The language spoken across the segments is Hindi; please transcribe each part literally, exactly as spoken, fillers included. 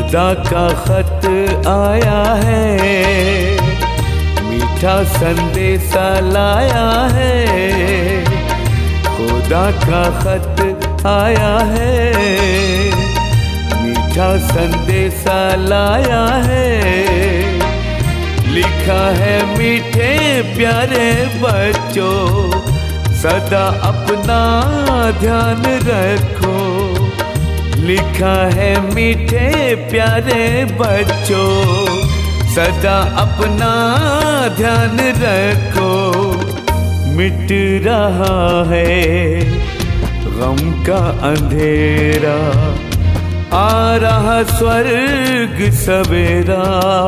खुदा का खत आया है, मीठा संदेशा लाया है। खुदा का खत आया है, मीठा संदेशा लाया है। लिखा है मीठे प्यारे बच्चों, सदा अपना ध्यान रखो। लिखा है मीठे प्यारे बच्चों, सदा अपना ध्यान रखो। मिट रहा है गम का अंधेरा, आ रहा स्वर्ग सवेरा।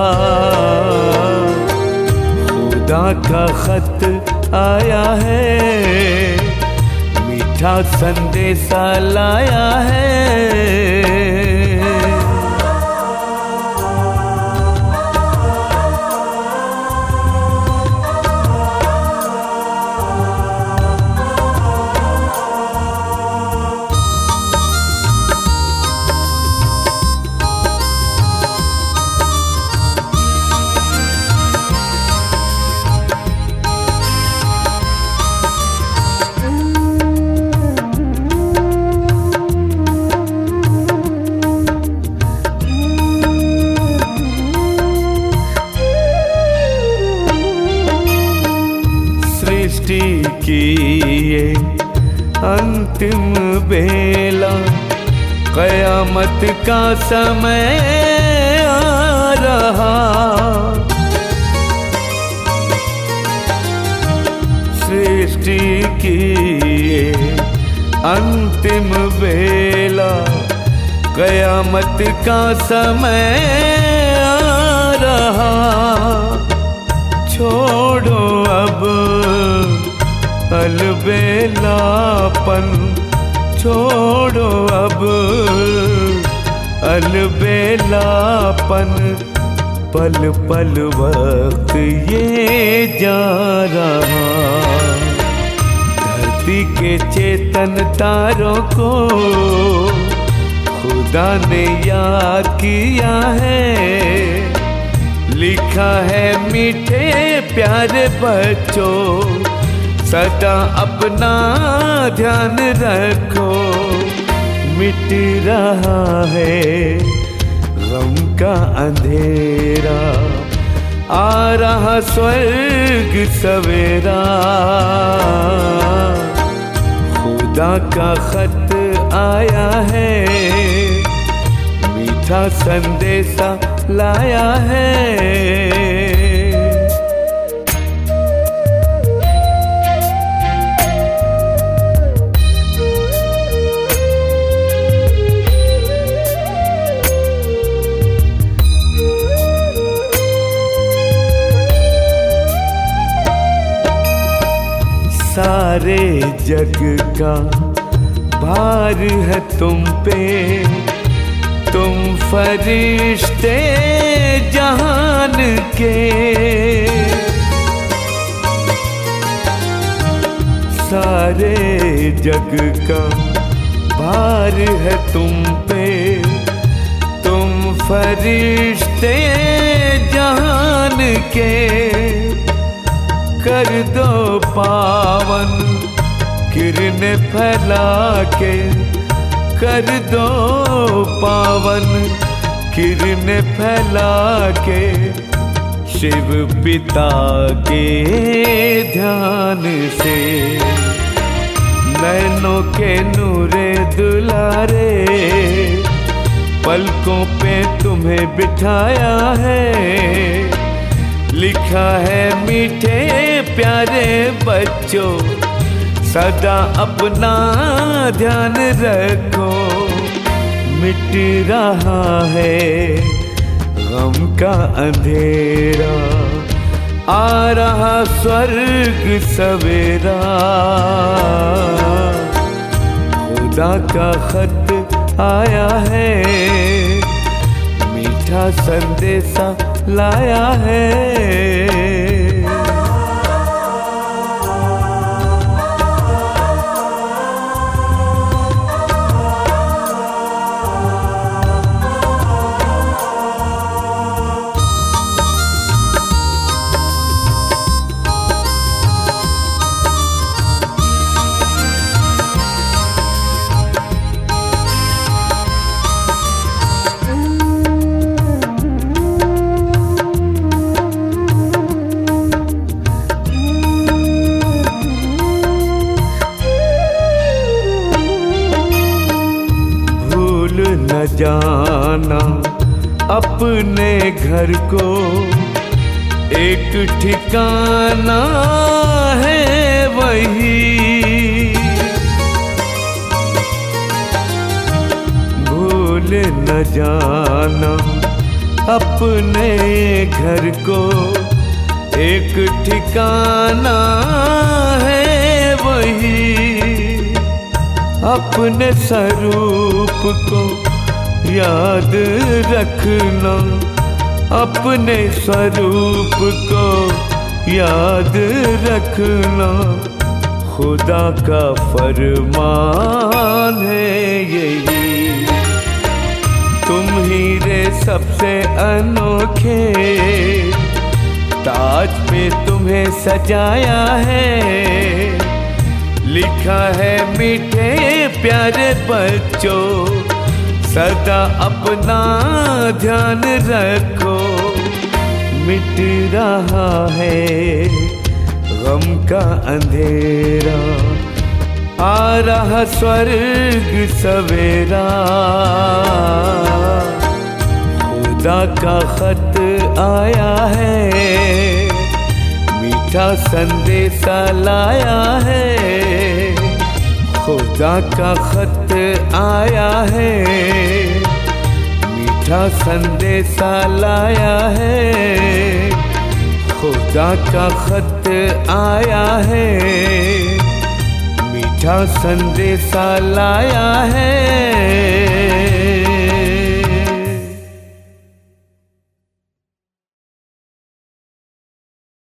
खुदा का खत आया है, मीठा संदेशा लाया है। की ये अंतिम बेला, कयामत का समय आ रहा। सृष्टि की ये अंतिम बेला, कयामत का समय आ रहा। छोड़ो अब अलबेलापन, छोड़ो अब अलबेलापन। पल पल वक्त ये जा रहा, धरती के चेतन तारों को खुदा ने याद किया है। लिखा है मीठे प्यारे बच्चों, सदा अपना ध्यान रखो। मिट रहा है गम का अंधेरा, आ रहा स्वर्ग सवेरा। खुदा का खत आया है, मीठा संदेशा लाया है। सारे जग का भार है तुम पे, तुम फरिश्ते जहान के। सारे जग का भार है तुम पे, तुम फरिश्ते जहान के। कर दो पावन किरणें फैला के, कर दो पावन किरणें फैला के। शिव पिता के ध्यान से नैनों के नूरे दुलारे, पलकों पे तुम्हें बिठाया है। लिखा है मीठे प्यारे बच्चों, सदा अपना ध्यान रखो। मिट रहा है गम का अंधेरा, आ रहा स्वर्ग सवेरा। खुदा का खत आया है, मीठा संदेशा लाया है। जाना अपने घर को, एक ठिकाना है वही। भूल न जाना अपने घर को, एक ठिकाना है वही। अपने स्वरूप को याद रखना, अपने स्वरूप को याद रखना, खुदा का फरमान है यही। तुम ही रे सबसे अनोखे, ताज पे तुम्हें सजाया है। लिखा है मीठे प्यारे बच्चों, सदा अपना ध्यान रखो। मिट रहा है गम का अंधेरा, आ रहा स्वर्ग सवेरा। खुदा का खत आया है, मीठा संदेशा लाया है। खुदा का खत आया है, मीठा संदेशा लाया है। खुदा का खत आया है, मीठा संदेशा लाया है।